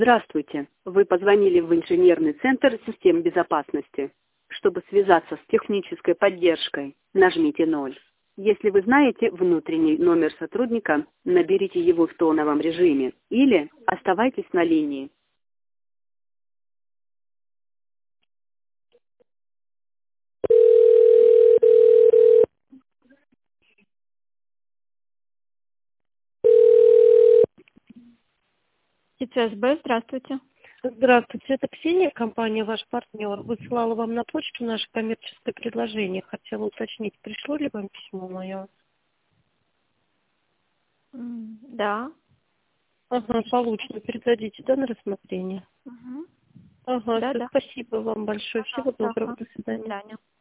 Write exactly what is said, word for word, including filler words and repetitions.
Здравствуйте. Вы позвонили в инженерный центр систем безопасности. Чтобы связаться с технической поддержкой, нажмите ноль. Если вы знаете внутренний номер сотрудника, наберите его в тоновом режиме или оставайтесь на линии. ИЦСБ, здравствуйте. Здравствуйте, это Ксения, компания «Ваш партнер». Высылала вам на почту наше коммерческое предложение. Хотела уточнить, пришло ли вам письмо мое? М, Да. Ага, получено. Передадите, да, на рассмотрение? Мгм. Ага, Да, все, да. спасибо вам большое. Всего Пожалуйста, доброго. ага. До До свидания. свидания.